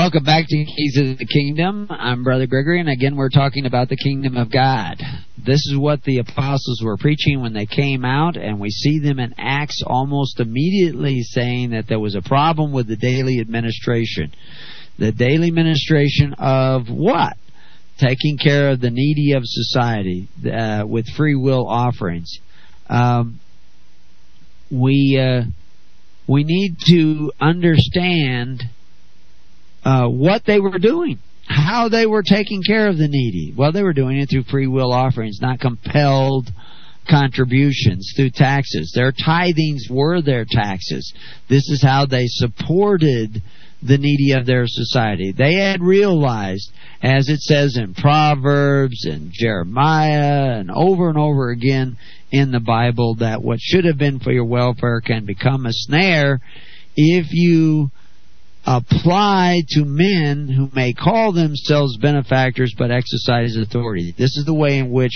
Welcome back to Keys of the Kingdom. I'm Brother Gregory, and again we're talking about the Kingdom of God. This is what the apostles were preaching when they came out, and we see them in Acts almost immediately saying that there was a problem with the daily administration. The daily administration of what? Taking care of the needy of society with free will offerings. We need to understand what they were doing, how they were taking care of the needy. Well, they were doing it through free will offerings, not compelled contributions through taxes. Their tithings were their taxes. This is how they supported the needy of their society. They had realized, as it says in Proverbs and Jeremiah and over again in the Bible, that what should have been for your welfare can become a snare if you apply to men who may call themselves benefactors but exercise authority. This is the way in which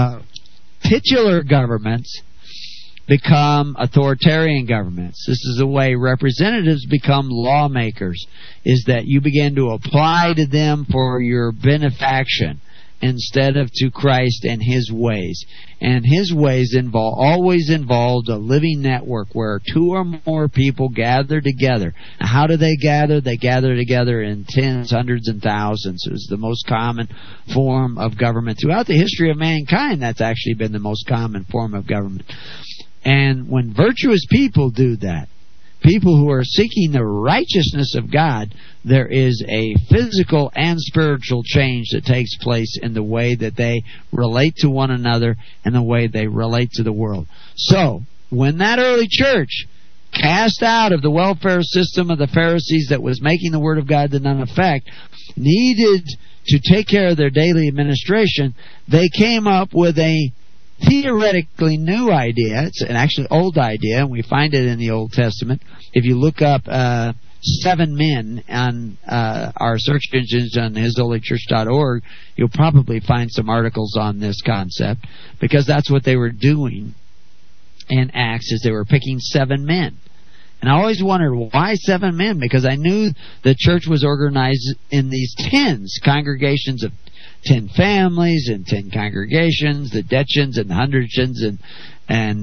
titular governments become authoritarian governments. This is the way representatives become lawmakers, is that you begin to apply to them for your benefaction instead of to Christ and His ways. And His ways always involved a living network where two or more people gather together. Now, how do they gather? They gather together in tens, hundreds, and thousands. It was the most common form of government. Throughout the history of mankind, that's actually been the most common form of government. And when virtuous people do that, people who are seeking the righteousness of God, there is a physical and spiritual change that takes place in the way that they relate to one another and the way they relate to the world. So, when that early church cast out of the welfare system of the Pharisees that was making the Word of God to none effect, needed to take care of their daily administration, they came up with a theoretically new idea. It's an actually old idea, and we find it in the Old Testament. If you look up 7 men on our search engines on hisholychurch.org, you'll probably find some articles on this concept, because that's what they were doing in Acts, is they were picking 7 men. And I always wondered, why 7 men? Because I knew the church was organized in these congregations of 10 families and 10 congregations, the decans and the hundredtions and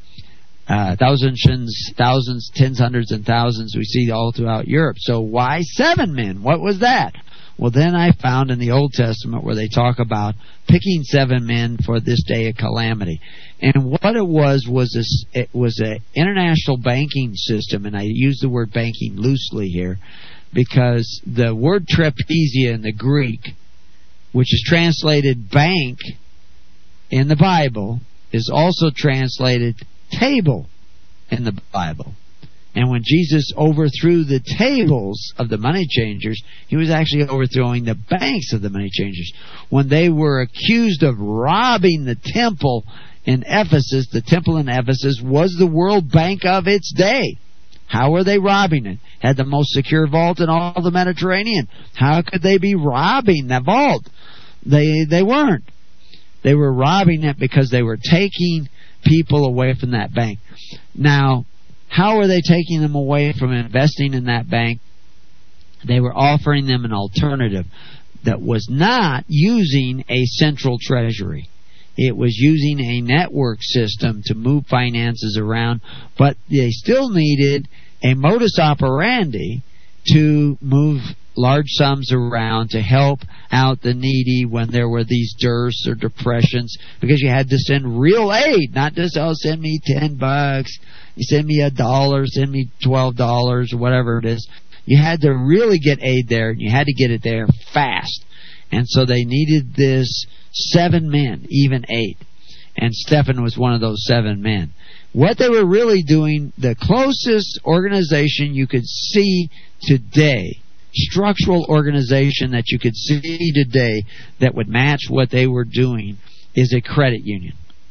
thousands, tens, hundreds, and thousands we see all throughout Europe. So why 7 men? What was that? Well, then I found in the Old Testament where they talk about picking 7 men for this day of calamity. And what it was an international banking system, and I use the word banking loosely here, because the word trapesia in the Greek, which is translated bank in the Bible, is also translated table in the Bible. And when Jesus overthrew the tables of the money changers, He was actually overthrowing the banks of the money changers. When they were accused of robbing the temple in Ephesus, the temple in Ephesus was the World Bank of its day. How were they robbing it? Had the most secure vault in all the Mediterranean. How could they be robbing the vault? They weren't. They were robbing it because they were taking people away from that bank. Now, how were they taking them away from investing in that bank? They were offering them an alternative that was not using a central treasury. It was using a network system to move finances around, but they still needed a modus operandi to move large sums around to help out the needy when there were these dearths or depressions, because you had to send real aid, not just, send me $10, you send me $1, send me $12 or whatever it is. You had to really get aid there, and you had to get it there fast. And so they needed this 7 men, even 8. And Stephen was one of those 7 men. What they were really doing, the closest organization you could see today, structural organization that you could see today that would match what they were doing, is a credit union.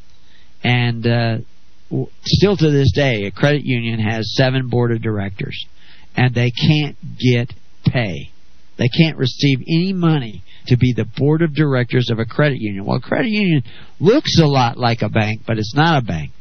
And still to this day, a credit union has 7 board of directors, and they can't get pay. They can't receive any money to be the board of directors of a credit union. Well, a credit union looks a lot like a bank, but it's not a bank.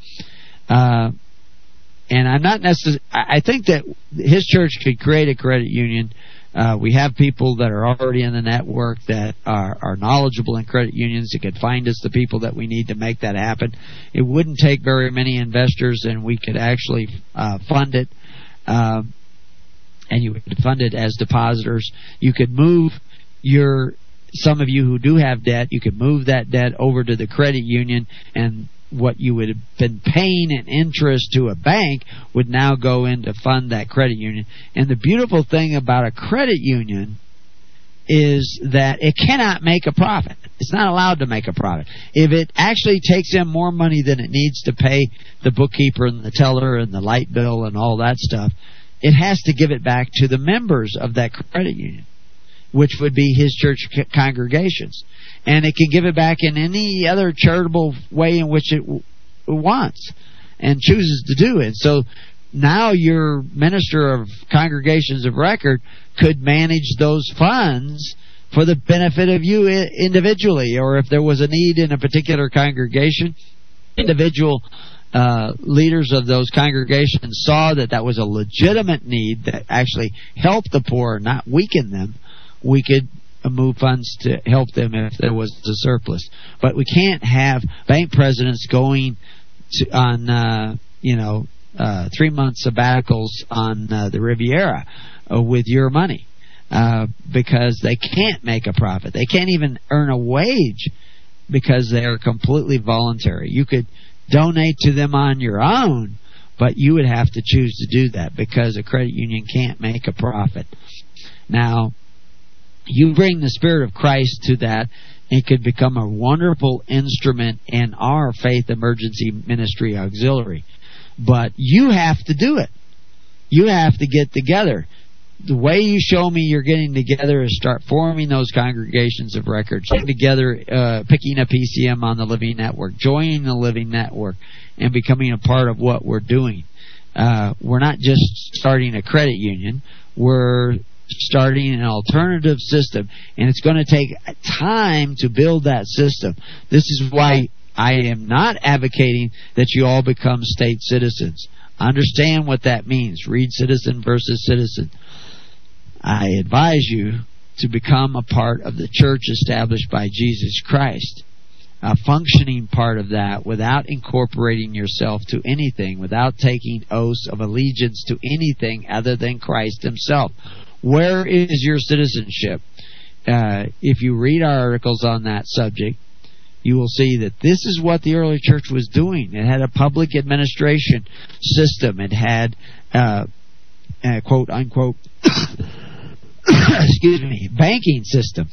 And I'm not necessarily. I think that his church could create a credit union We have people that are already in the network that are knowledgeable in credit unions that could find us the people that we need to make that happen. It wouldn't take very many investors, and we could actually fund it. And you could fund it as depositors. You could move some of you who do have debt, you could move that debt over to the credit union, and what you would have been paying in interest to a bank would now go in to fund that credit union. And the beautiful thing about a credit union is that it cannot make a profit. It's not allowed to make a profit. If it actually takes in more money than it needs to pay the bookkeeper and the teller and the light bill and all that stuff, it has to give it back to the members of that credit union, which would be his church congregations. And it can give it back in any other charitable way in which it wants and chooses to do it. So now your minister of congregations of record could manage those funds for the benefit of you individually, or if there was a need in a particular congregation, individual leaders of those congregations saw that was a legitimate need that actually helped the poor, not weaken them. We could move funds to help them if there was a surplus. But we can't have bank presidents going on 3-month sabbaticals on the Riviera with your money because they can't make a profit. They can't even earn a wage because they are completely voluntary. You could donate to them on your own, but you would have to choose to do that because a credit union can't make a profit. Now, you bring the Spirit of Christ to that, it could become a wonderful instrument in our Faith Emergency Ministry Auxiliary. But you have to do it. You have to get together. The way you show me you're getting together is start forming those congregations of record, getting together, picking a PCM on the Living Network, joining the Living Network, and becoming a part of what we're doing. We're not just starting a credit union. We're starting an alternative system, and it's going to take time to build that system. This is why I am not advocating that you all become state citizens. Understand what that means. Read Citizen versus Citizen. I advise you to become a part of the church established by Jesus Christ, a functioning part of that without incorporating yourself to anything, without taking oaths of allegiance to anything other than Christ himself. Where is your citizenship? If you read our articles on that subject, you will see that this is what the early church was doing. It had a public administration system. It had, quote unquote, excuse me, banking system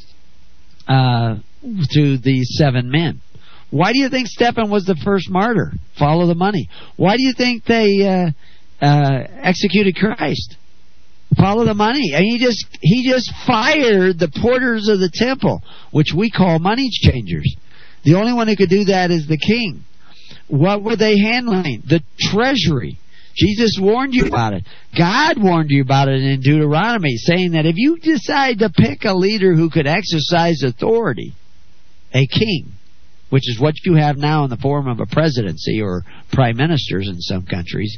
through these 7 men. Why do you think Stephen was the first martyr? Follow the money. Why do you think they executed Christ? Follow the money. And he just fired the porters of the temple, which we call money changers. The only one who could do that is the king. What were they handling? The treasury. Jesus warned you about it. God warned you about it in Deuteronomy, saying that if you decide to pick a leader who could exercise authority, a king, which is what you have now in the form of a presidency or prime ministers in some countries,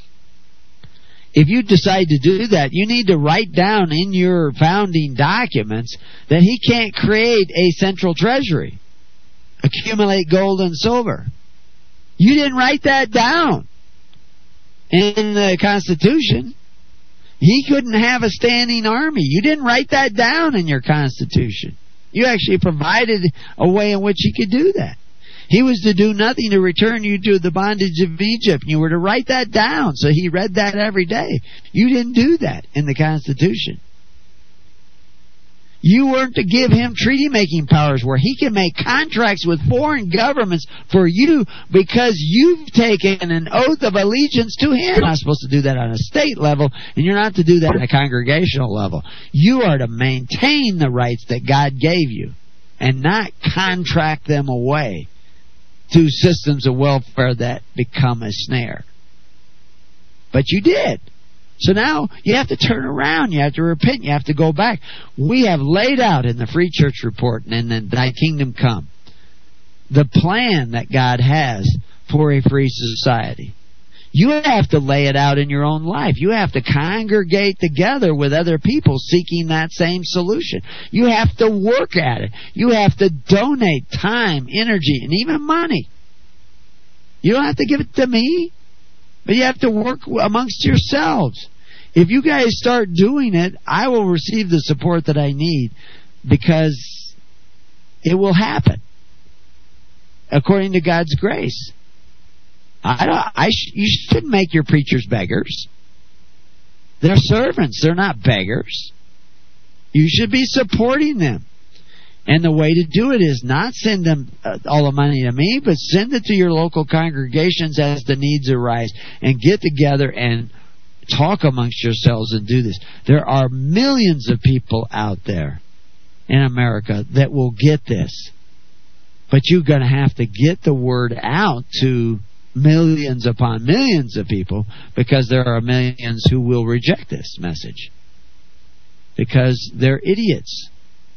if you decide to do that, you need to write down in your founding documents that he can't create a central treasury, accumulate gold and silver. You didn't write that down in the Constitution. He couldn't have a standing army. You didn't write that down in your Constitution. You actually provided a way in which he could do that. He was to do nothing to return you to the bondage of Egypt. You were to write that down. So he read that every day. You didn't do that in the Constitution. You weren't to give him treaty-making powers where he can make contracts with foreign governments for you because you've taken an oath of allegiance to him. You're not supposed to do that on a state level, and you're not to do that on a congregational level. You are to maintain the rights that God gave you and not contract them away to systems of welfare that become a snare. But you did. So now you have to turn around. You have to repent. You have to go back. We have laid out in the Free Church Report and in the Thy Kingdom Come the plan that God has for a free society. You have to lay it out in your own life. You have to congregate together with other people seeking that same solution. You have to work at it. You have to donate time, energy, and even money. You don't have to give it to me, but you have to work amongst yourselves. If you guys start doing it, I will receive the support that I need, because it will happen according to God's grace. You shouldn't make your preachers beggars. They're servants. They're not beggars. You should be supporting them. And the way to do it is not send them all the money to me, but send it to your local congregations as the needs arise, and get together and talk amongst yourselves and do this. There are millions of people out there in America that will get this. But you're going to have to get the word out to millions upon millions of people, because there are millions who will reject this message because they're idiots.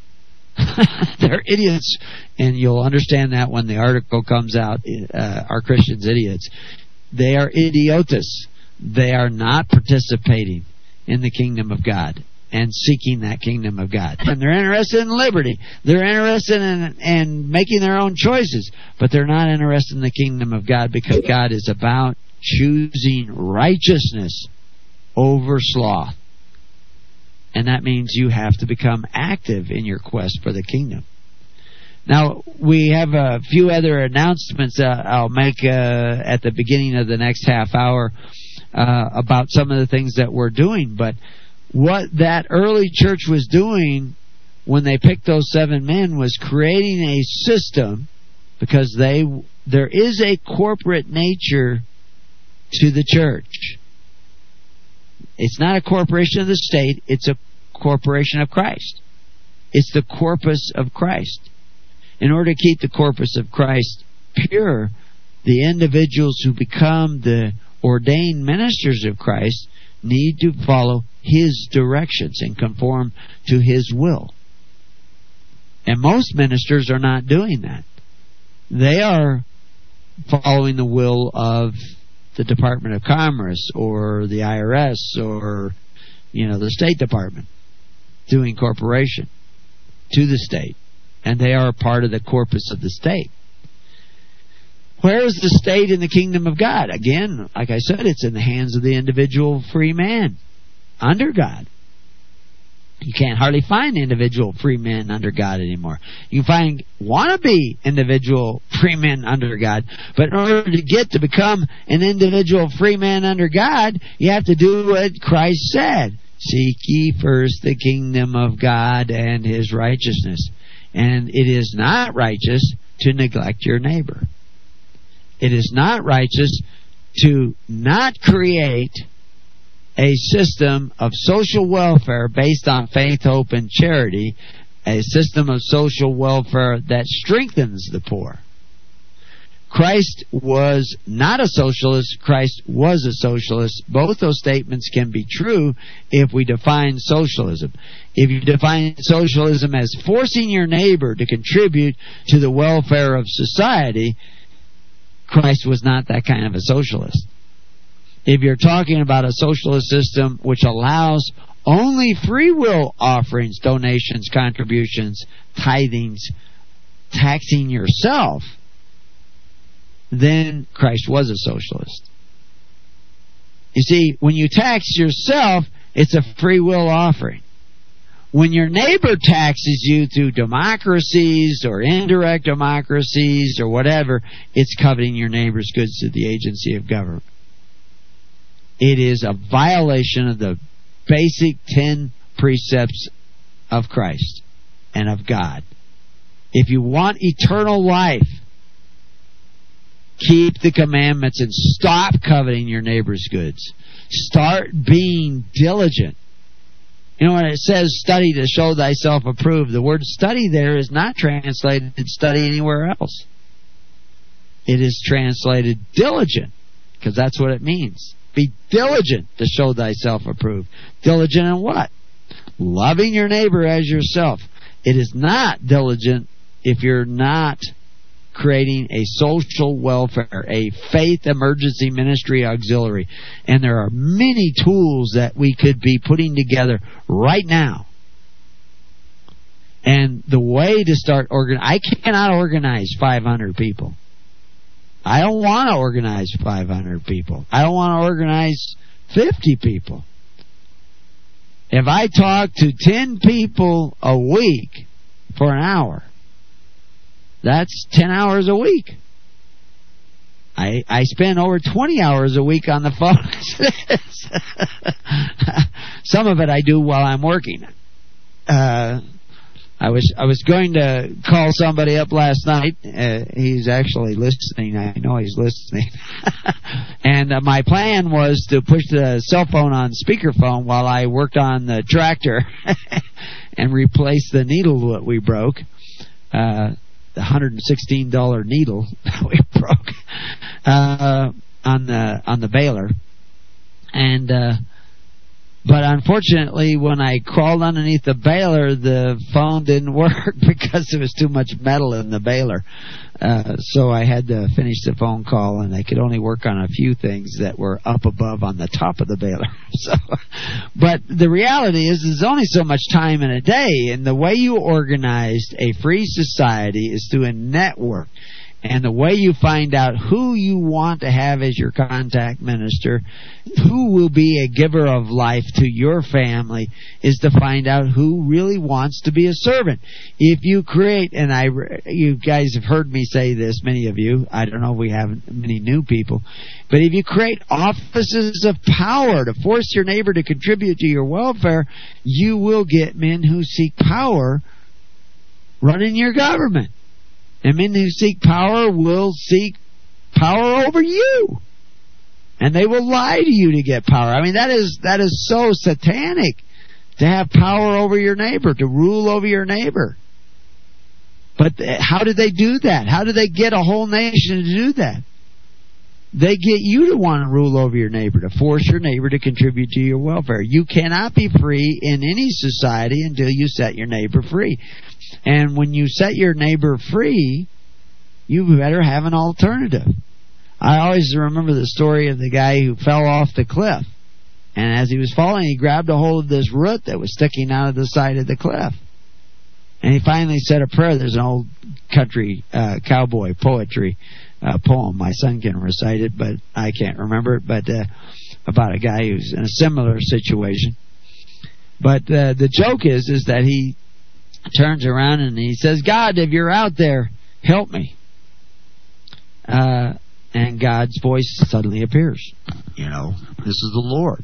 They're idiots, and you'll understand that when the article comes out. Are Christians idiots? They are idiotus. They are not participating in the kingdom of God and seeking that kingdom of God. And they're interested in liberty. They're interested in making their own choices. But they're not interested in the kingdom of God, because God is about choosing righteousness over sloth. And that means you have to become active in your quest for the kingdom. Now, we have a few other announcements I'll make at the beginning of the next half hour about some of the things that we're doing. But what that early church was doing when they picked those 7 men was creating a system, because there is a corporate nature to the church. It's not a corporation of the state, it's a corporation of Christ. It's the corpus of Christ. In order to keep the corpus of Christ pure, the individuals who become the ordained ministers of Christ need to follow His directions and conform to His will. And most ministers are not doing that. They are following the will of the Department of Commerce or the IRS or, the State Department, doing corporation to the state. And they are part of the corpus of the state. Where is the state in the kingdom of God? Again, like I said, it's in the hands of the individual free man under God. You can't hardly find individual free men under God anymore. You find wannabe individual free men under God. But in order to become an individual free man under God, you have to do what Christ said. Seek ye first the kingdom of God and His righteousness. And it is not righteous to neglect your neighbor. It is not righteous to not create a system of social welfare based on faith, hope, and charity, a system of social welfare that strengthens the poor. Christ was not a socialist. Christ was a socialist. Both those statements can be true if we define socialism. If you define socialism as forcing your neighbor to contribute to the welfare of society, Christ was not that kind of a socialist. If you're talking about a socialist system which allows only free will offerings, donations, contributions, tithings, taxing yourself, then Christ was a socialist. You see, when you tax yourself, it's a free will offering. When your neighbor taxes you through democracies or indirect democracies or whatever, it's coveting your neighbor's goods through the agency of government. It is a violation of the basic 10 precepts of Christ and of God. If you want eternal life, keep the commandments and stop coveting your neighbor's goods. Start being diligent. When it says study to show thyself approved, the word study there is not translated study anywhere else. It is translated diligent, because that's what it means. Be diligent to show thyself approved. Diligent in what? Loving your neighbor as yourself. It is not diligent if you're not creating a social welfare, a faith emergency ministry auxiliary. And there are many tools that we could be putting together right now. And the way to start I cannot organize 500 people. I don't want to organize 500 people. I don't want to organize 50 people. If I talk to 10 people a week for an hour, that's 10 hours a week. I spend over 20 hours a week on the phone. Some of it I do while I'm working. I was going to call somebody up last night. He's actually listening. I know he's listening. And my plan was to push the cell phone on speakerphone while I worked on the tractor and replace the needle that we broke. The $116 needle that we broke on the baler. And but unfortunately, when I crawled underneath the baler, the phone didn't work because there was too much metal in the baler. So I had to finish the phone call, and I could only work on a few things that were up above on the top of the baler. But the reality is there's only so much time in a day, and the way you organized a free society is through a network. And the way you find out who you want to have as your contact minister, who will be a giver of life to your family, is to find out who really wants to be a servant. If you create, and you guys have heard me say this, many of you, I don't know if we have many new people, but if you create offices of power to force your neighbor to contribute to your welfare, you will get men who seek power running your government. And men who seek power will seek power over you. And they will lie to you to get power. I mean, that is so satanic, to have power over your neighbor, to rule over your neighbor. But how do they do that? How do they get a whole nation to do that? They get you to want to rule over your neighbor, to force your neighbor to contribute to your welfare. You cannot be free in any society until you set your neighbor free. And when you set your neighbor free, you better have an alternative. I always remember the story of the guy who fell off the cliff. And as he was falling, he grabbed a hold of this root that was sticking out of the side of the cliff. And he finally said a prayer. There's an old country cowboy poetry poem. My son can recite it, but I can't remember it. But about a guy who's in a similar situation. But the joke is that he turns around and he says, "God, if you're out there, help me." And God's voice suddenly appears. This is the Lord.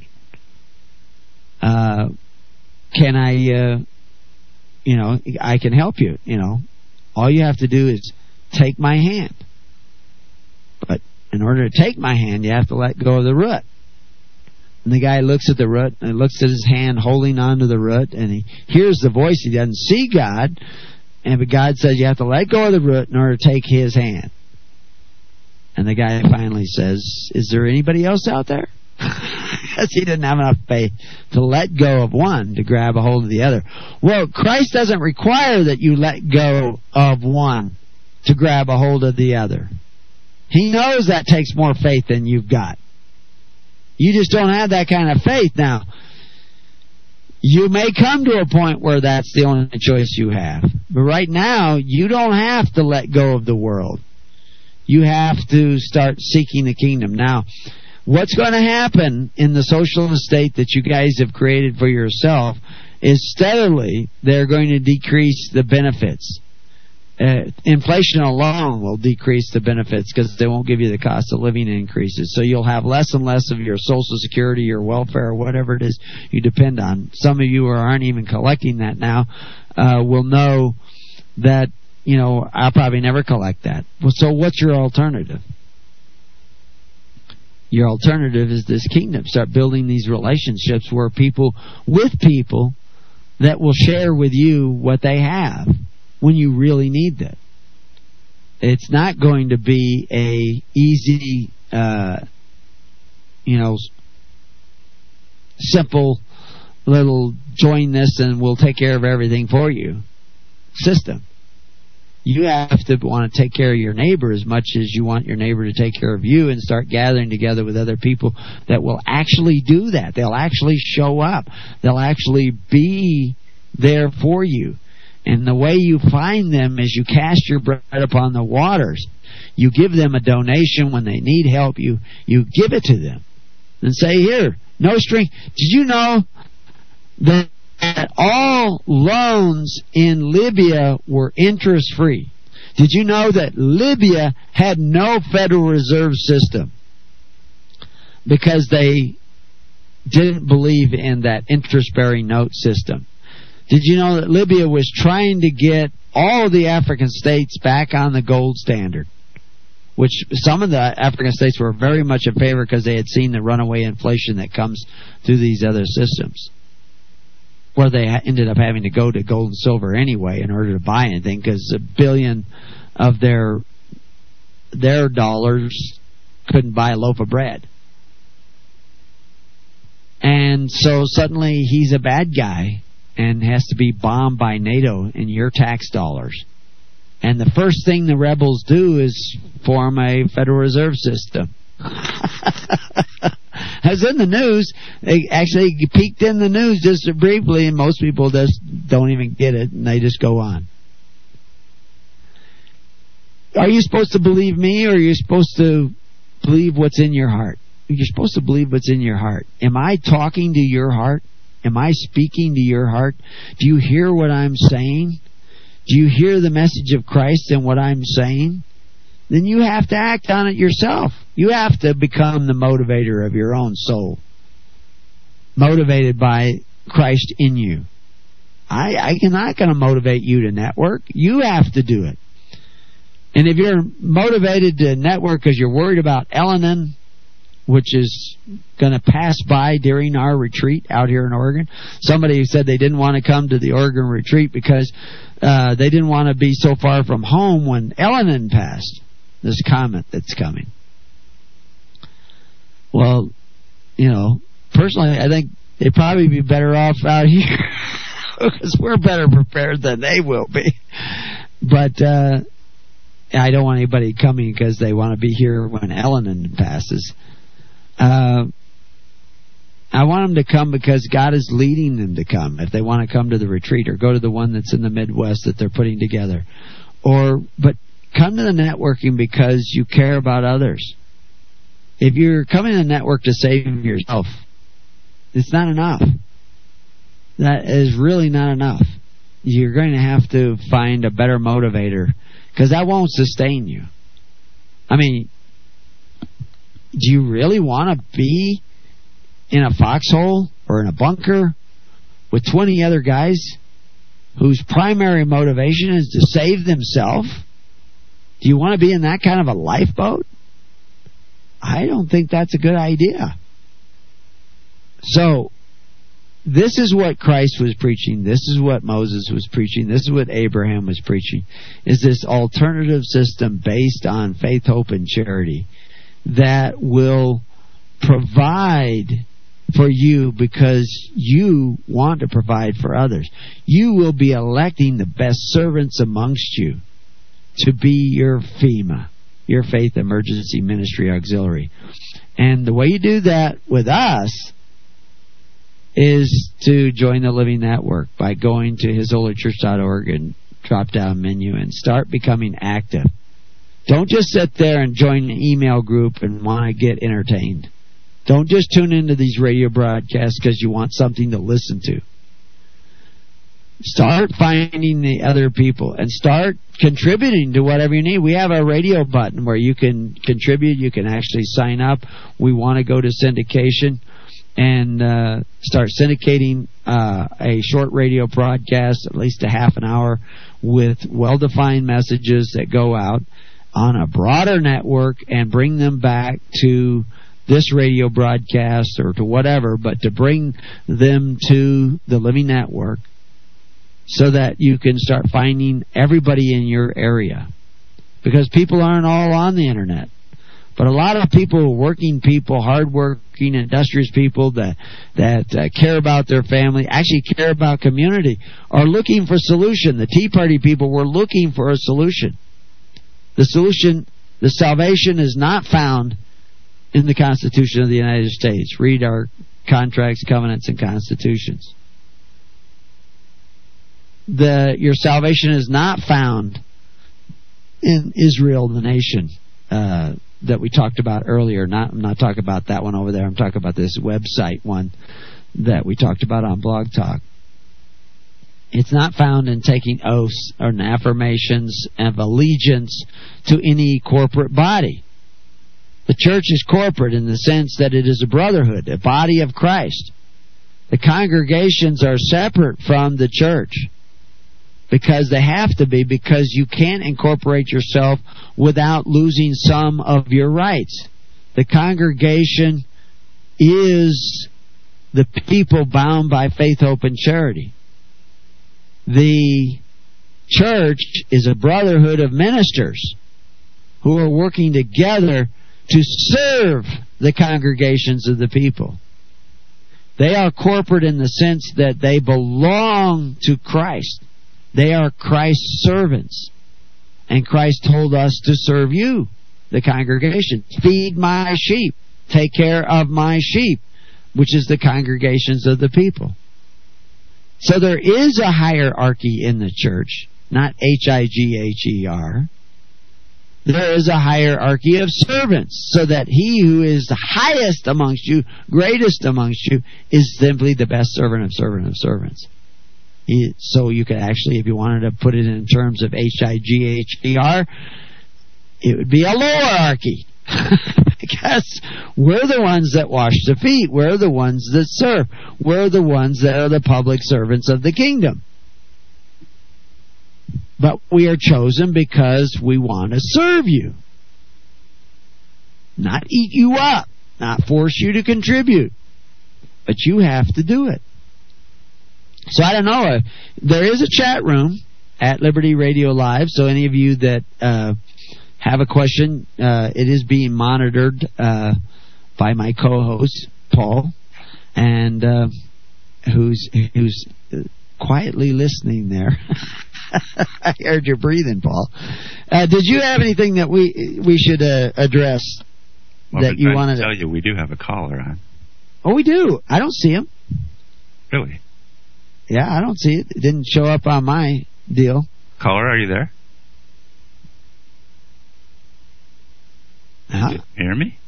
Can I, I can help you. All you have to do is take my hand. But in order to take my hand, you have to let go of the root. And the guy looks at the root and looks at his hand holding onto the root, and he hears the voice. He doesn't see God, but God says you have to let go of the root in order to take his hand. And the guy finally says, "Is there anybody else out there?" Because he didn't have enough faith to let go of one to grab a hold of the other. Well, Christ doesn't require that you let go of one to grab a hold of the other. He knows that takes more faith than you've got. You just don't have that kind of faith. Now, you may come to a point where that's the only choice you have. But right now, you don't have to let go of the world. You have to start seeking the kingdom. Now, what's going to happen in the socialist state that you guys have created for yourself is steadily they're going to decrease the benefits. Inflation alone will decrease the benefits because they won't give you the cost of living increases. So you'll have less and less of your Social Security, your welfare, or whatever it is you depend on. Some of you who aren't even collecting that now will know that, I'll probably never collect that. So what's your alternative? Your alternative is this kingdom. Start building these relationships where people that will share with you what they have when you really need that. It's not going to be a easy, simple little join this and we'll take care of everything for you system. You have to want to take care of your neighbor as much as you want your neighbor to take care of you, and start gathering together with other people that will actually do that. They'll actually show up. They'll actually be there for you. And the way you find them is you cast your bread upon the waters. You give them a donation when they need help. You give it to them and say, here, no string. Did you know that all loans in Libya were interest-free? Did you know that Libya had no Federal Reserve System because they didn't believe in that interest-bearing note system? Did you know that Libya was trying to get all of the African states back on the gold standard? Which some of the African states were very much in favor because they had seen the runaway inflation that comes through these other systems, where they ended up having to go to gold and silver anyway in order to buy anything, because a billion of their dollars couldn't buy a loaf of bread. And so suddenly he's a bad guy and has to be bombed by NATO in your tax dollars. And the first thing the rebels do is form a Federal Reserve System. As in the news, they actually peeked in the news just briefly, and most people just don't even get it, and they just go on. Are you supposed to believe me, or are you supposed to believe what's in your heart? You're supposed to believe what's in your heart. Am I talking to your heart? Am I speaking to your heart? Do you hear what I'm saying? Do you hear the message of Christ in what I'm saying? Then you have to act on it yourself. You have to become the motivator of your own soul, motivated by Christ in you. I'm not going to motivate you to network. You have to do it. And if you're motivated to network because you're worried about Elenin, which is going to pass by during our retreat out here in Oregon. Somebody said they didn't want to come to the Oregon retreat because they didn't want to be so far from home when Elenin passed. This comet that's coming. Well, personally, I think they'd probably be better off out here because we're better prepared than they will be. But I don't want anybody coming because they want to be here when Elenin passes. I want them to come because God is leading them to come. If they want to come to the retreat or go to the one that's in the Midwest that they're putting together, but come to the networking because you care about others. If you're coming to the network to save yourself, it's not enough. That is really not enough. You're going to have to find a better motivator because that won't sustain you. I mean, do you really want to be in a foxhole or in a bunker with 20 other guys whose primary motivation is to save themselves? Do you want to be in that kind of a lifeboat? I don't think that's a good idea. So, this is what Christ was preaching. This is what Moses was preaching. This is what Abraham was preaching. Is this alternative system based on faith, hope, and charity that will provide for you because you want to provide for others. You will be electing the best servants amongst you to be your FEMA, your Faith Emergency Ministry Auxiliary. And the way you do that with us is to join the Living Network by going to hisholychurch.org and drop down menu and start becoming active. Don't just sit there and join an email group and want to get entertained. Don't just tune into these radio broadcasts because you want something to listen to. Start finding the other people and start contributing to whatever you need. We have a radio button where you can contribute. You can actually sign up. We want to go to syndication and start syndicating a short radio broadcast, at least a half an hour, with well-defined messages that go out on a broader network and bring them back to this radio broadcast or to whatever, but to bring them to the Living Network so that you can start finding everybody in your area. Because people aren't all on the internet. But a lot of people, working people, hardworking, industrious people that care about their family, actually care about community, are looking for solution. The Tea Party people were looking for a solution. The solution, the salvation, is not found in the Constitution of the United States. Read our contracts, covenants, and constitutions. Your salvation is not found in Israel, the nation, that we talked about earlier. I'm not talking about that one over there. I'm talking about this website one that we talked about on Blog Talk. It's not found in taking oaths or affirmations of allegiance to any corporate body. The church is corporate in the sense that it is a brotherhood, a body of Christ. The congregations are separate from the church because they have to be, because you can't incorporate yourself without losing some of your rights. The congregation is the people bound by faith, hope, and charity. The church is a brotherhood of ministers who are working together to serve the congregations of the people. They are corporate in the sense that they belong to Christ. They are Christ's servants. And Christ told us to serve you, the congregation. Feed my sheep. Take care of my sheep, which is the congregations of the people. So there is a hierarchy in the church, not H-I-G-H-E-R. There is a hierarchy of servants, so that he who is the highest amongst you, greatest amongst you, is simply the best servant of servants. So you could actually, if you wanted to put it in terms of H-I-G-H-E-R, it would be a lowerarchy. Because we're the ones that wash the feet. We're the ones that serve. We're the ones that are the public servants of the kingdom. But we are chosen because we want to serve you. Not eat you up. Not force you to contribute. But you have to do it. So I don't know. There is a chat room at Liberty Radio Live. So any of you that have a question, it is being monitored by my co-host, Paul, and who's quietly listening there. I heard you breathing, Paul. Did you have anything that we should address that you wanted to tell you? We do have a caller on. Oh, we do. I don't see him. Really? Yeah, I don't see it. It didn't show up on my deal. Caller, are you there? Huh? Did you hear me?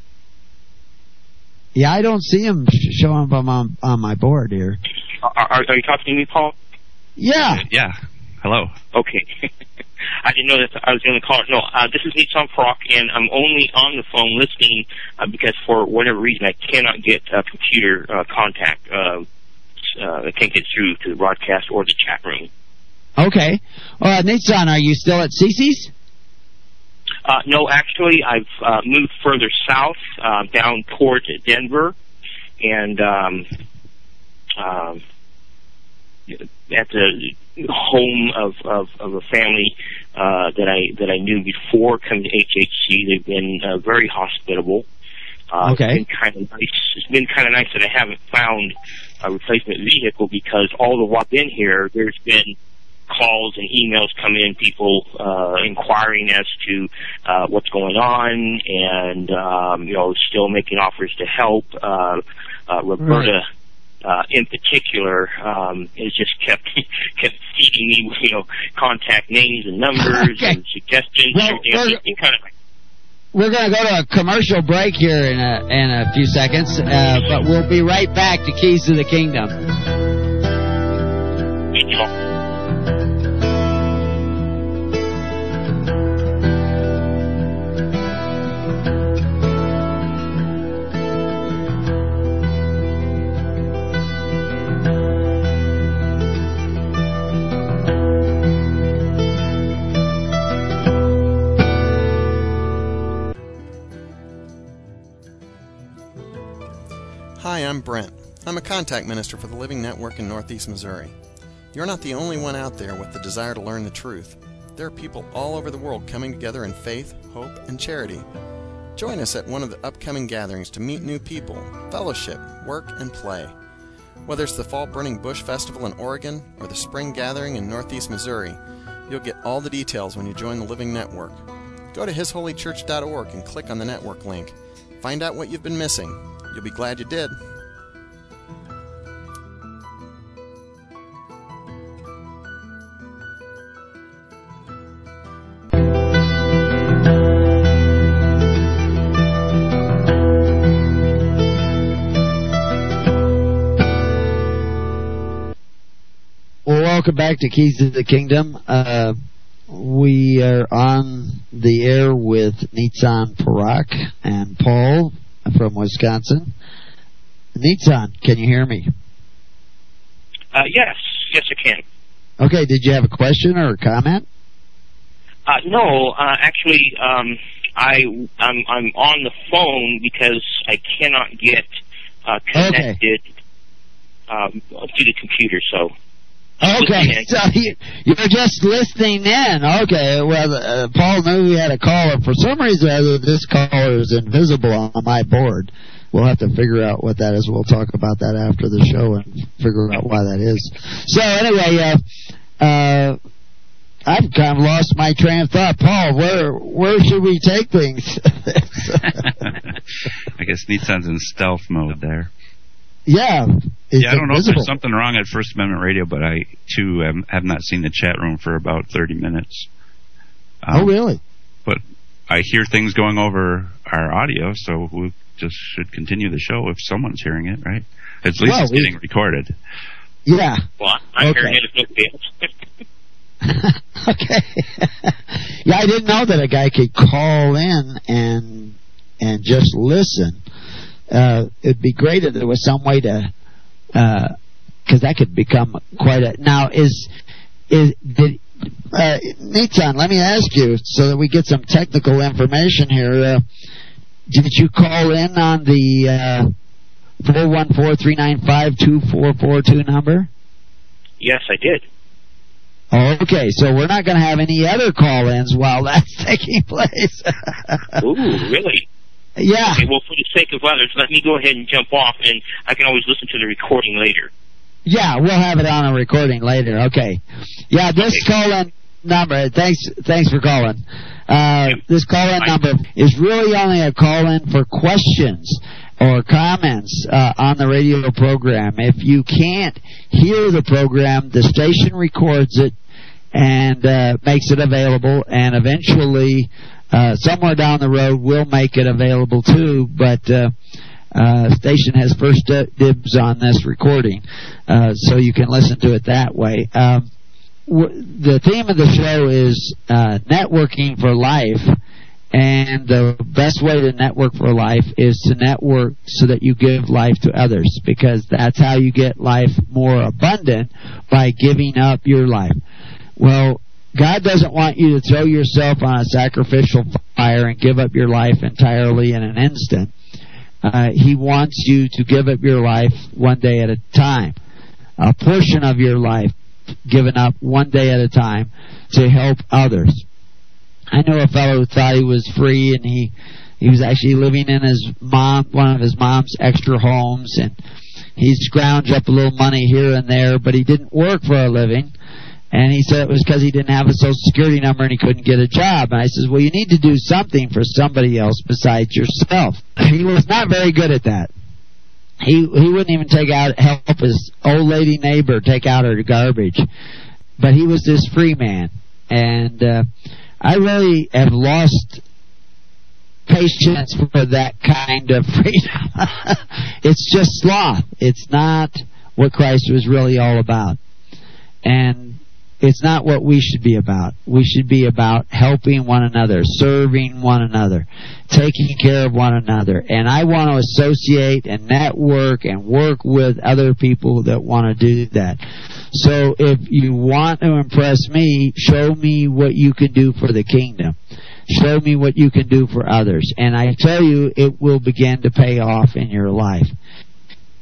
Yeah, I don't see him showing up on my board here. Are you talking to me, Paul? Yeah. Yeah. Hello. Okay. I didn't know that I was the only caller. No, this is Nissan Proc, and I'm only on the phone listening because for whatever reason I cannot get computer contact. I can't get through to the broadcast or the chat room. Okay. Nissan, are you still at Cece's? No, actually, I've moved further south, down towards Denver, and at the home of a family that I knew before coming to HHC. They've been very hospitable. Okay. It's been kind of nice that I haven't found a replacement vehicle, because all the while I've been here, there's been calls and emails come in, people inquiring as to what's going on, and still making offers to help. Roberta, in particular, has just kept feeding me with contact names and numbers and suggestions and everything. We're going to go to a commercial break here in a few seconds, but we'll be right back to Keys to the Kingdom. Thank you. Hi, I'm Brent. I'm a contact minister for the Living Network in Northeast Missouri. You're not the only one out there with the desire to learn the truth. There are people all over the world coming together in faith, hope, and charity. Join us at one of the upcoming gatherings to meet new people, fellowship, work, and play. Whether it's the Fall Burning Bush Festival in Oregon or the Spring Gathering in Northeast Missouri, you'll get all the details when you join the Living Network. Go to hisholychurch.org and click on the network link. Find out what you've been missing. You'll be glad you did. Welcome back to Keys to the Kingdom. We are on the air with Nitzan Parak and Paul from Wisconsin. Nitzan, can you hear me? Yes, I can. Okay, did you have a question or a comment? No, actually, I'm on the phone because I cannot get connected to the computer, so... Okay, so you're just listening in. Okay, well, Paul knew we had a caller. For some reason, this caller is invisible on my board. We'll have to figure out what that is. We'll talk about that after the show and figure out why that is. So anyway, I've kind of lost my train of thought. Paul, where should we take things? I guess Nitzan's in stealth mode there. Yeah. I don't know if there's something wrong at First Amendment Radio, but I, too, have not seen the chat room for about 30 minutes. Oh, really? But I hear things going over our audio, so we just should continue the show if someone's hearing it, right? At least it's getting recorded. Yeah. Well, I'm hearing it if nobody else. Okay. Yeah, I didn't know that a guy could call in and just listen. It'd be great if there was some way to, because that could become quite a. Now, Nitzan, let me ask you so that we get some technical information here. Did you call in on the 414-395-2442 number? Yes, I did. Okay, so we're not going to have any other call-ins while that's taking place. Ooh, really? Yeah. Okay, well, for the sake of others, let me go ahead and jump off, and I can always listen to the recording later. Yeah, we'll have it on a recording later. Okay. Yeah, this call-in number, thanks for calling. This call-in number is really only a call-in for questions or comments on the radio program. If you can't hear the program, the station records it and makes it available, and eventually... somewhere down the road, we'll make it available too, but station has first dibs on this recording, so you can listen to it that way. The theme of the show is networking for life, and the best way to network for life is to network so that you give life to others, because that's how you get life more abundant, by giving up your life. Well, God doesn't want you to throw yourself on a sacrificial fire and give up your life entirely in an instant. He wants you to give up your life one day at a time. A portion of your life given up one day at a time to help others. I know a fellow who thought he was free, and he was actually living in one of his mom's extra homes, and he'd scrounge up a little money here and there, but he didn't work for a living. And he said it was because he didn't have a Social Security number and he couldn't get a job. And I says, well, you need to do something for somebody else besides yourself. He was not very good at that. He wouldn't even help his old lady neighbor take out her garbage. But he was this free man. And I really have lost patience for that kind of freedom. It's just sloth. It's not what Christ was really all about. And it's not what we should be about. We should be about helping one another, serving one another, taking care of one another. And I want to associate and network and work with other people that want to do that. So if you want to impress me, show me what you can do for the kingdom. Show me what you can do for others. And I tell you, it will begin to pay off in your life.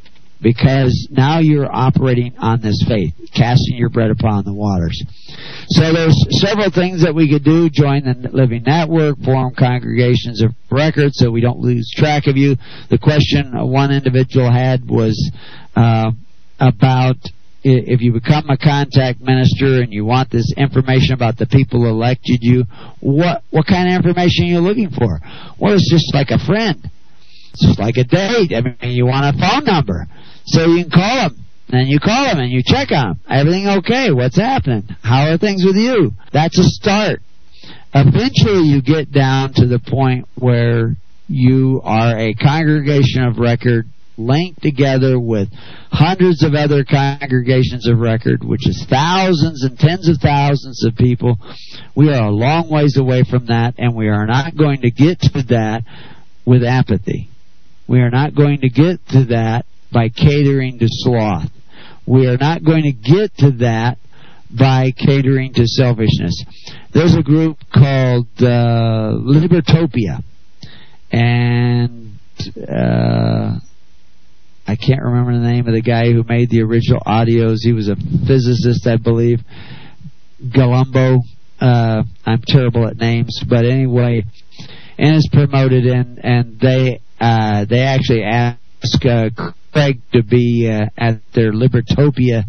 because now you're operating on this faith, casting your bread upon the waters. So there's several things that we could do. Join the Living Network, form congregations of record so we don't lose track of you. The question one individual had was about if you become a contact minister and you want this information about the people who elected you, what kind of information are you looking for? Well, it's just like a friend. It's just like a date. I mean, you want a phone number so you can call them. And you call them and you check on them. Everything okay? What's happening? How are things with you? That's a start. Eventually you get down to the point where you are a congregation of record linked together with hundreds of other congregations of record, which is thousands and tens of thousands of people. We are a long ways away from that, and we are not going to get to that with apathy. We are not going to get to that by catering to sloth. We are not going to get to that by catering to selfishness. There's a group called Libertopia, and I can't remember the name of the guy who made the original audios. He was a physicist, I believe. Galumbo. I'm terrible at names, but anyway, and it's promoted, and they actually ask Craig to be at their Libertopia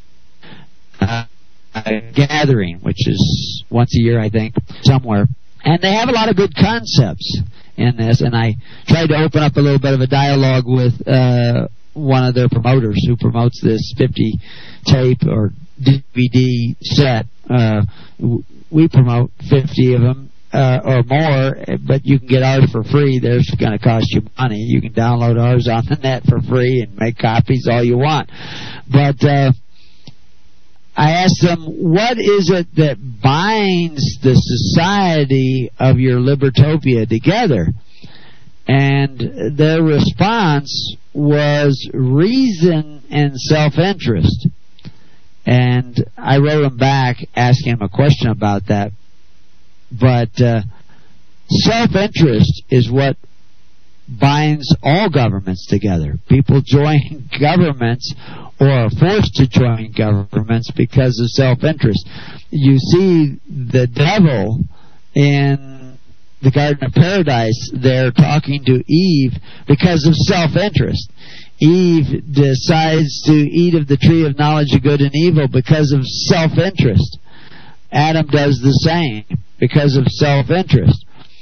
gathering, which is once a year, I think, somewhere. And they have a lot of good concepts in this, and I tried to open up a little bit of a dialogue with one of their promoters who promotes this 50 tape or DVD set. We promote 50 of them or more, but you can get ours for free. They're going to cost you money. You can download ours on the net for free and make copies all you want. But I asked them, what is it that binds the society of your Libertopia together? And their response was reason and self-interest. And I wrote them back asking them a question about that. But self-interest is what binds all governments together. People join governments or are forced to join governments because of self-interest. You see the devil in the Garden of Paradise there talking to Eve because of self-interest. Eve decides to eat of the tree of knowledge of good and evil because of self-interest. Adam does the same because of self-interest.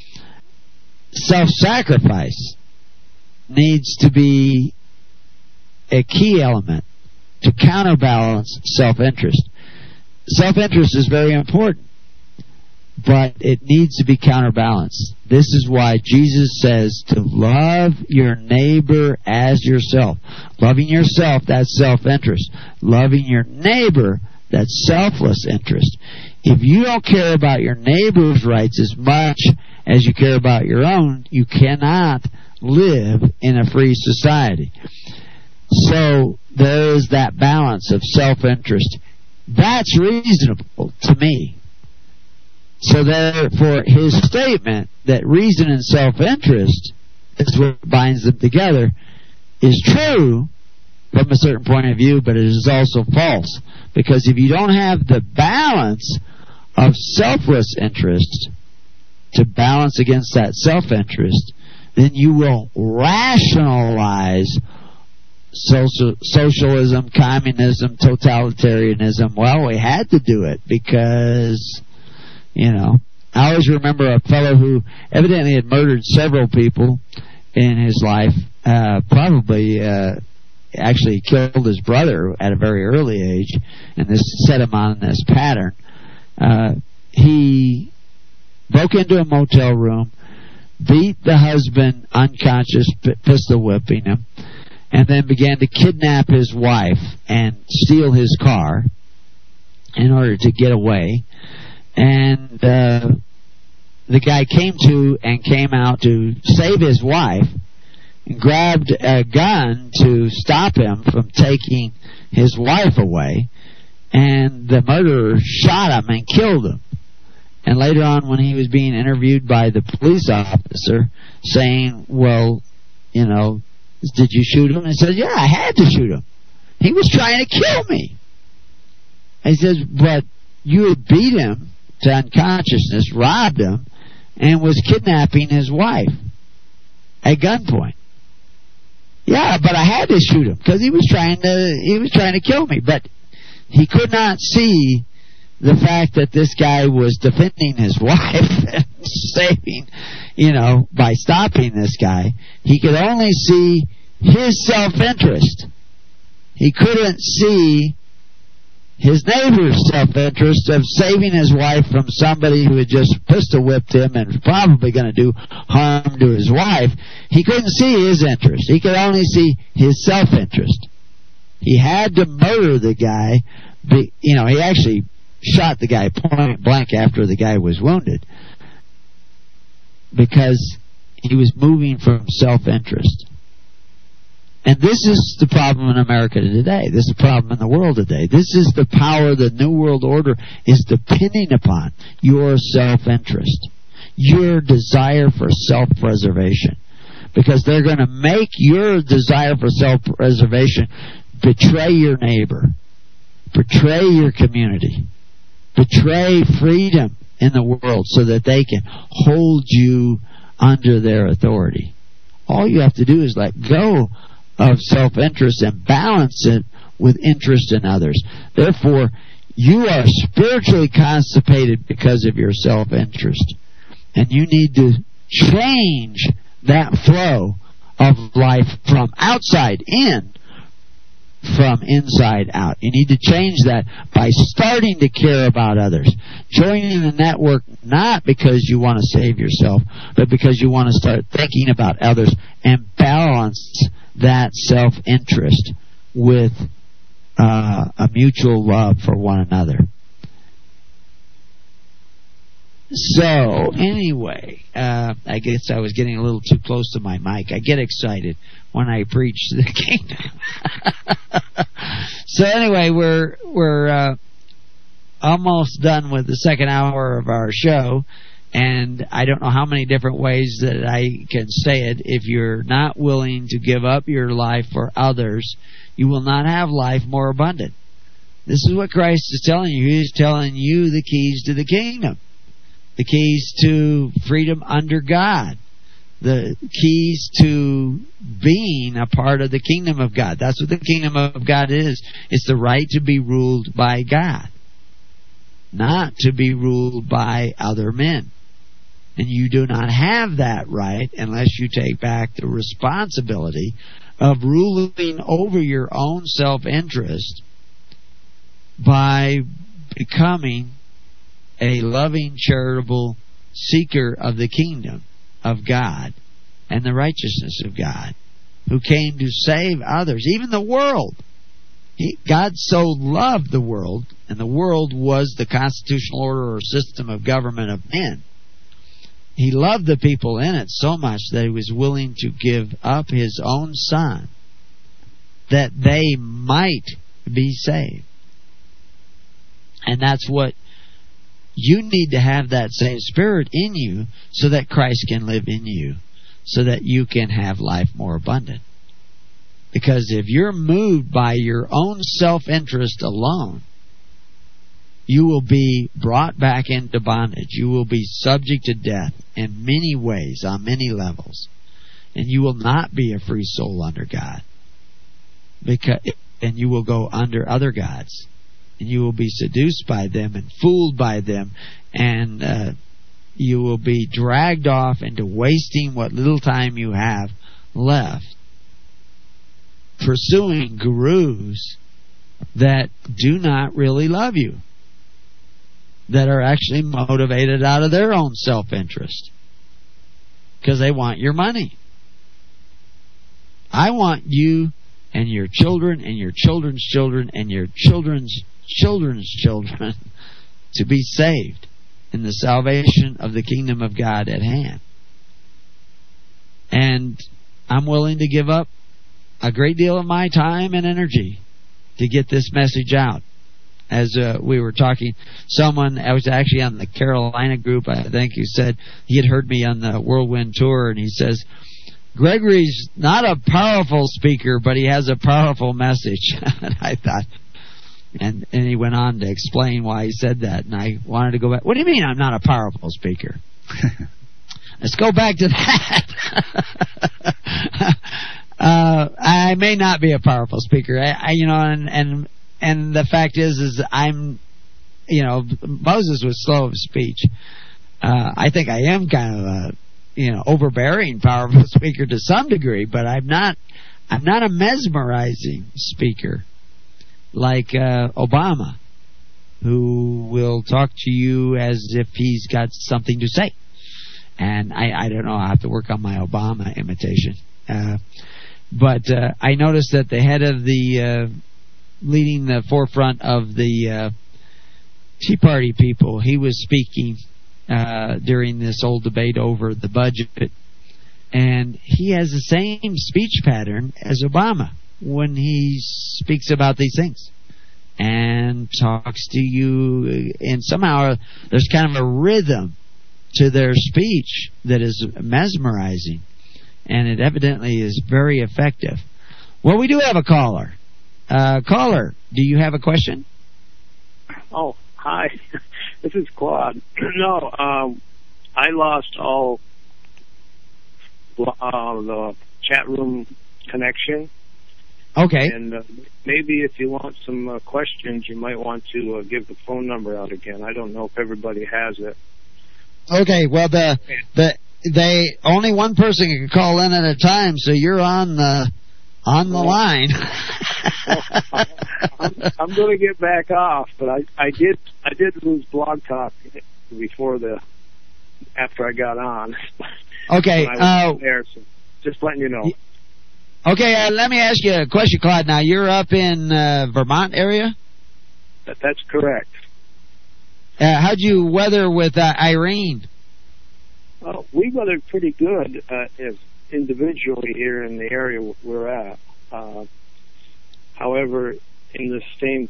Self-sacrifice needs to be a key element to counterbalance self-interest. Self-interest is very important, but it needs to be counterbalanced. This is why Jesus says to love your neighbor as yourself. Loving yourself, that's self-interest. Loving your neighbor, that's selfless interest. If you don't care about your neighbor's rights as much as you care about your own, you cannot live in a free society. So there is that balance of self-interest. That's reasonable to me. So therefore, his statement that reason and self-interest is what binds them together is true from a certain point of view, but it is also false. Because if you don't have the balance of selfless interest to balance against that self-interest, then you will rationalize socialism, communism, totalitarianism. Well, we had to do it because, I always remember a fellow who evidently had murdered several people in his life, probably actually killed his brother at a very early age, and this set him on this pattern. He broke into a motel room, beat the husband unconscious, pistol whipping him, and then began to kidnap his wife and steal his car in order to get away. And the guy came out to save his wife and grabbed a gun to stop him from taking his wife away. And the murderer shot him and killed him. And later on, when he was being interviewed by the police officer, saying, well, Did you shoot him? And he said, yeah, I had to shoot him. He was trying to kill me. He says, but you had beat him to unconsciousness, robbed him, and was kidnapping his wife at gunpoint. Yeah, but I had to shoot him because he was trying to kill me. But he could not see the fact that this guy was defending his wife and saving, by stopping this guy. He could only see his self-interest. He couldn't see his neighbor's self-interest of saving his wife from somebody who had just pistol whipped him and was probably going to do harm to his wife. He couldn't see his interest. He could only see his self-interest. He had to murder the guy. He actually shot the guy point blank after the guy was wounded because he was moving from self-interest. And this is the problem in America today. This is the problem in the world today. This is the power the New World Order is depending upon. Your self-interest. Your desire for self-preservation. Because they're going to make your desire for self-preservation betray your neighbor. Betray your community. Betray freedom in the world so that they can hold you under their authority. All you have to do is let go of self-interest and balance it with interest in others. Therefore, you are spiritually constipated because of your self-interest. And you need to change that flow of life from outside in, from inside out. You need to change that by starting to care about others. Joining the network not because you want to save yourself, but because you want to start thinking about others and balance that self-interest with a mutual love for one another. So, anyway, I guess I was getting a little too close to my mic. I get excited when I preach the kingdom. So anyway, we're almost done with the second hour of our show, and I don't know how many different ways that I can say it. If you're not willing to give up your life for others, you will not have life more abundant. This is what Christ is telling you. He's telling you the keys to the kingdom. The keys to freedom under God. The keys to being a part of the kingdom of God. That's what the kingdom of God is. It's the right to be ruled by God, not to be ruled by other men. And you do not have that right unless you take back the responsibility of ruling over your own self-interest by becoming a loving, charitable seeker of the kingdom of God and the righteousness of God, who came to save others, even the world. God so loved the world, and the world was the constitutional order or system of government of men. He loved the people in it so much that he was willing to give up his own son that they might be saved. And that's what you need to have, that same spirit in you so that Christ can live in you, so that you can have life more abundant. Because if you're moved by your own self-interest alone, you will be brought back into bondage. You will be subject to death in many ways, on many levels. And you will not be a free soul under God. And you will go under other gods. And you will be seduced by them and fooled by them, and you will be dragged off into wasting what little time you have left, pursuing gurus that do not really love you, that are actually motivated out of their own self-interest because they want your money. I want you and your children and your children's children and your children's children's children to be saved in the salvation of the kingdom of God at hand. And I'm willing to give up a great deal of my time and energy to get this message out. As we were talking, I was actually on the Carolina group, I think, who said he had heard me on the Whirlwind Tour, and he says, Gregory's not a powerful speaker, but he has a powerful message. I thought. And he went on to explain why he said that, and I wanted to go back. What do you mean I'm not a powerful speaker? Let's go back to that. I may not be a powerful speaker. And the fact is I'm, Moses was slow of speech. I think I am kind of a, overbearing, powerful speaker to some degree, but I'm not a mesmerizing speaker like Obama, who will talk to you as if he's got something to say. And I don't know, I'll have to work on my Obama imitation. But I noticed that the head of the leading the forefront of the Tea Party people, he was speaking during this old debate over the budget, and he has the same speech pattern as Obama when he speaks about these things and talks to you, and somehow there's kind of a rhythm to their speech that is mesmerizing, and it evidently is very effective. Well, we do have a caller. Caller, do you have a question? Oh, hi. This is Claude. No, I lost all the chat room connection. Okay. And maybe if you want some questions, you might want to give the phone number out again. I don't know if everybody has it. Okay. Well, they only one person can call in at a time, so you're on the line. I'm going to get back off, but I did lose Blog Talk after I got on. Okay. There, so just letting you know. Okay, let me ask you a question, Claude. Now, you're up in Vermont area? That's correct. How'd you weather with Irene? We weathered pretty good individually here in the area we're at. However, in the same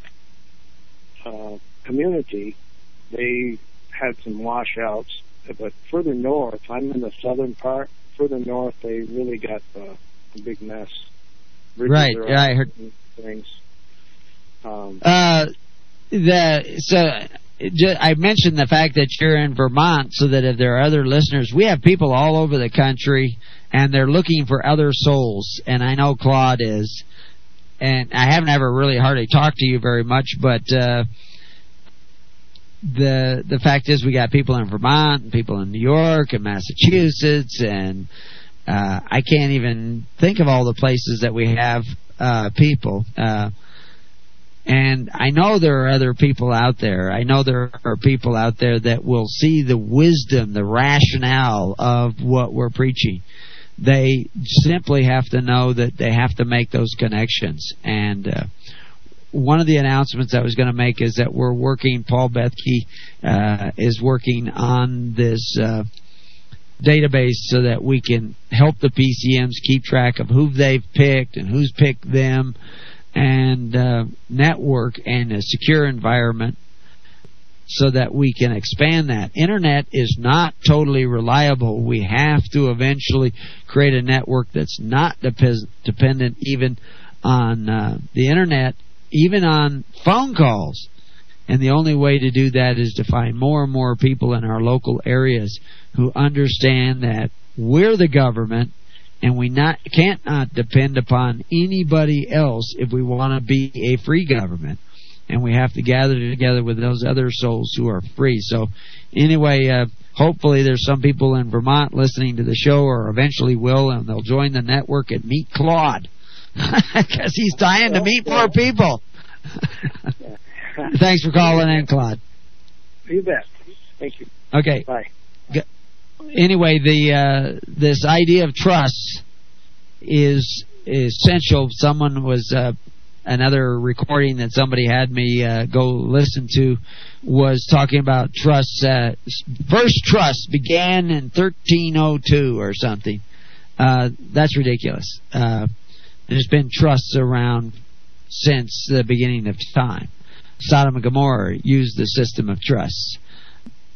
community, they had some washouts. But further north, I'm in the southern part. Further north, they really got a big mess. Right. Yeah, I heard things. I mentioned the fact that you're in Vermont, so that if there are other listeners, we have people all over the country, and they're looking for other souls. And I know Claude is, and I haven't ever really hardly talked to you very much, but the fact is we got people in Vermont, and people in New York and Massachusetts, and I can't even think of all the places that we have people. And I know there are other people out there. I know there are people out there that will see the wisdom, the rationale of what we're preaching. They simply have to know that they have to make those connections. And one of the announcements I was going to make is that we're working, Paul Bethke is working on this database so that we can help the PCMs keep track of who they've picked and who's picked them, and network and a secure environment so that we can expand that. Internet is not totally reliable. We have to eventually create a network that's not dependent even on the Internet, even on phone calls. And the only way to do that is to find more and more people in our local areas who understand that we're the government, and we can't depend upon anybody else if we want to be a free government. And we have to gather together with those other souls who are free. So anyway, hopefully there's some people in Vermont listening to the show, or eventually will, and they'll join the network and meet Claude. Because he's dying to meet more people. Thanks for calling in, Claude. You bet. Thank you. Okay. Bye. Anyway, this idea of trust is essential. Someone was another recording that somebody had me go listen to was talking about trust. First trust began in 1302 or something. That's ridiculous. There's been trusts around since the beginning of time. Sodom and Gomorrah used the system of trusts.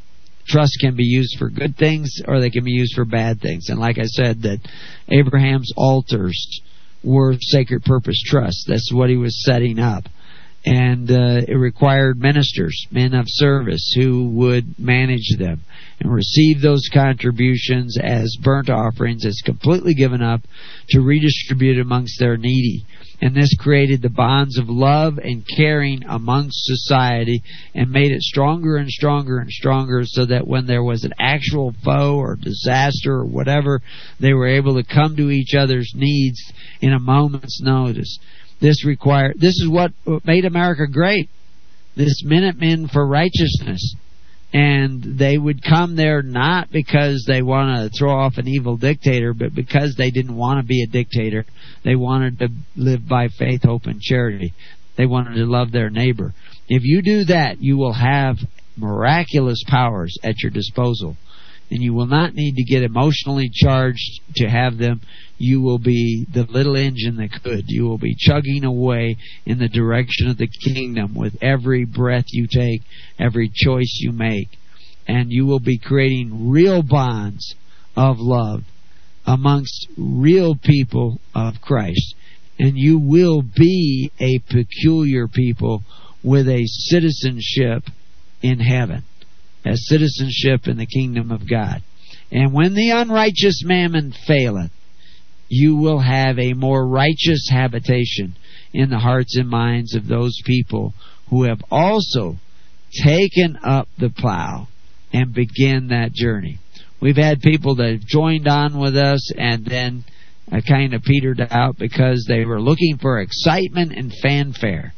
trusts can be used for good things or they can be used for bad things. And like I said, that Abraham's altars were sacred purpose trusts. That's what he was setting up. And it required ministers, men of service, who would manage them and receive those contributions as burnt offerings, as completely given up to redistribute amongst their needy. And this created the bonds of love and caring amongst society and made it stronger and stronger and stronger, so that when there was an actual foe or disaster or whatever, they were able to come to each other's needs in a moment's notice. This is what made America great. This Minutemen for Righteousness. And they would come there not because they want to throw off an evil dictator, but because they didn't want to be a dictator. They wanted to live by faith, hope, and charity. They wanted to love their neighbor. If you do that, you will have miraculous powers at your disposal. And you will not need to get emotionally charged to have them. You will be the little engine that could. You will be chugging away in the direction of the kingdom with every breath you take, every choice you make. And you will be creating real bonds of love amongst real people of Christ. And you will be a peculiar people with a citizenship in heaven. As citizenship in the kingdom of God. And when the unrighteous mammon faileth, you will have a more righteous habitation in the hearts and minds of those people who have also taken up the plow and begin that journey. We've had people that have joined on with us and then kind of petered out because they were looking for excitement and fanfare.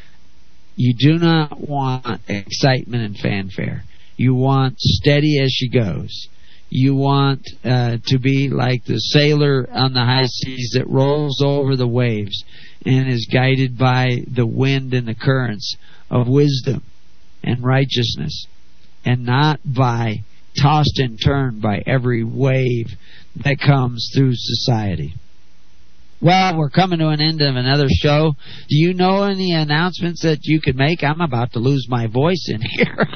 You do not want excitement and fanfare. You want steady as she goes. You want to be like the sailor on the high seas that rolls over the waves and is guided by the wind and the currents of wisdom and righteousness, and not by tossed and turned by every wave that comes through society. Well, we're coming to an end of another show. Do you know any announcements that you could make? I'm about to lose my voice in here.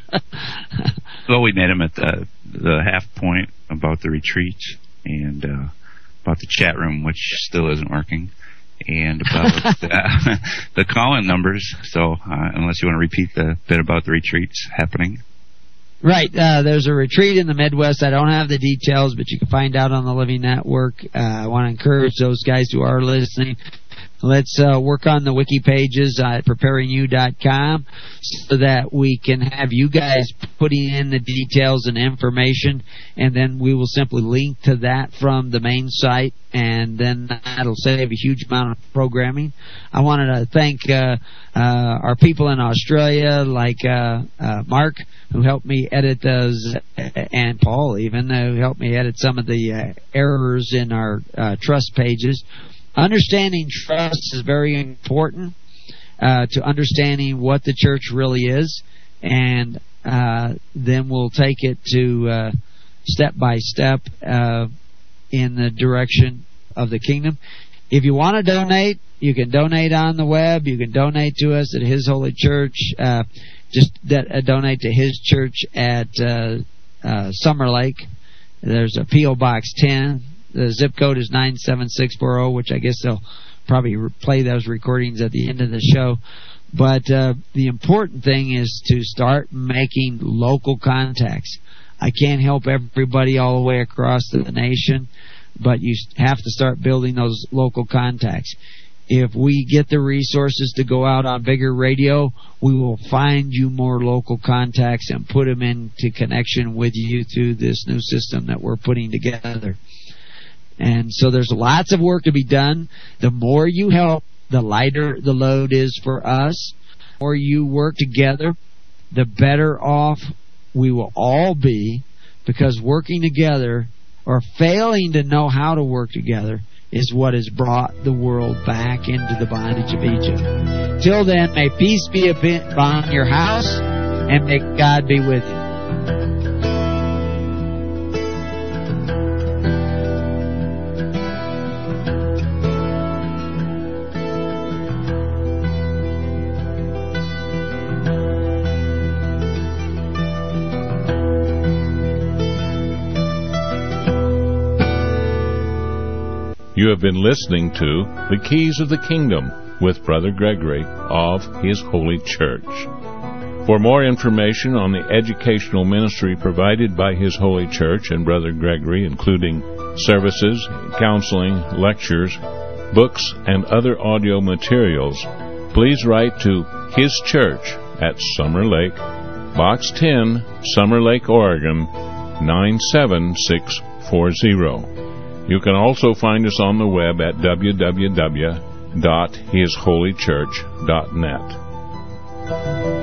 Well, we made them at the half point about the retreats and about the chat room, which still isn't working, and about the call-in numbers. So unless you want to repeat the bit about the retreats happening. Right. There's a retreat in the Midwest. I don't have the details, but you can find out on the Living Network. I want to encourage those guys who are listening. Let's work on the wiki pages at preparingyou.com so that we can have you guys putting in the details and information, and then we will simply link to that from the main site, and then that'll save a huge amount of programming. I wanted to thank our people in Australia, like Mark, who helped me edit those, and Paul even, who helped me edit some of the errors in our trust pages. Understanding trust is very important to understanding what the church really is, and then we'll take it to step by step in the direction of the kingdom. If you want to donate, you can donate on the web. You can donate to us at His Holy Church. Just donate to His church at Summer Lake. There's a P.O. Box 10. The zip code is 97640, which I guess they'll probably play those recordings at the end of the show. But the important thing is to start making local contacts. I can't help everybody all the way across the nation, but you have to start building those local contacts. If we get the resources to go out on bigger radio, we will find you more local contacts and put them into connection with you through this new system that we're putting together. And so there's lots of work to be done. The more you help, the lighter the load is for us. The more you work together, the better off we will all be, because working together or failing to know how to work together is what has brought the world back into the bondage of Egypt. Till then, may peace be upon your house, and may God be with you. You have been listening to The Keys of the Kingdom with Brother Gregory of His Holy Church. For more information on the educational ministry provided by His Holy Church and Brother Gregory, including services, counseling, lectures, books, and other audio materials, please write to His Church at Summer Lake, Box 10, Summer Lake, Oregon, 97640. You can also find us on the web at www.hisholychurch.net.